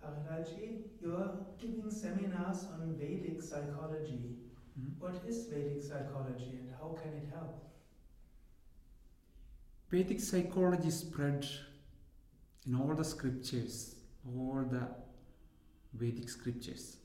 Harilal, you're giving seminars on Vedic psychology. What is Vedic psychology and how can it help? Vedic psychology spread in all the scriptures, all the Vedic scriptures.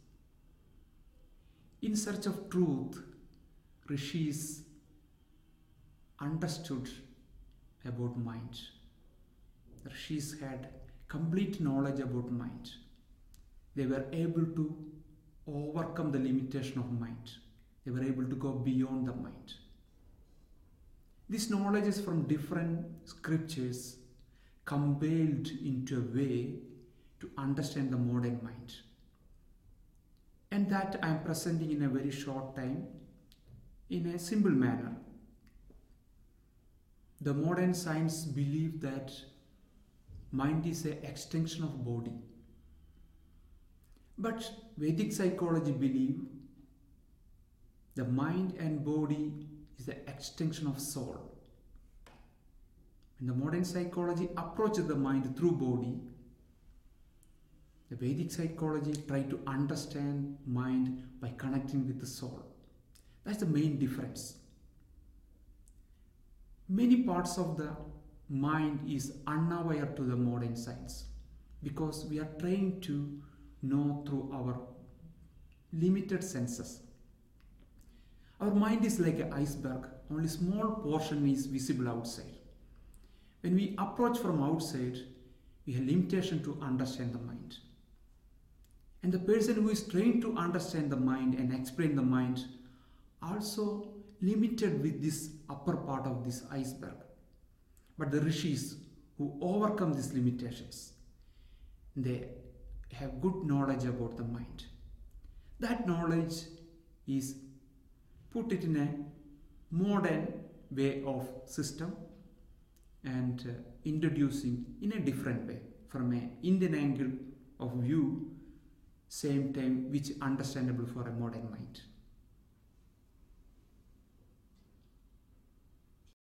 In search of truth, rishis understood about mind. The rishis had complete knowledge about mind. They were able to overcome the limitation of mind. They were able to go beyond the mind. This knowledge is from different scriptures compiled into a way to understand the modern mind. And that I am presenting in a very short time, in a simple manner. The modern science believe that mind is an extension of body. But Vedic psychology believe the mind and body is the extension of soul. When the modern psychology approaches the mind through body, the Vedic psychology try to understand mind by connecting with the soul. That's the main difference. Many parts of the mind is unaware to the modern science because we are trying to know through our limited senses. Our mind is like an iceberg, only small portion is visible outside. When we approach from outside, we have limitation to understand the mind. And the person who is trained to understand the mind and explain the mind also limited with this upper part of this iceberg. But the rishis who overcome these limitations, they have good knowledge about the mind. That knowledge is put it in a modern way of system and introducing in a different way from an Indian angle of view, same time which understandable for a modern mind.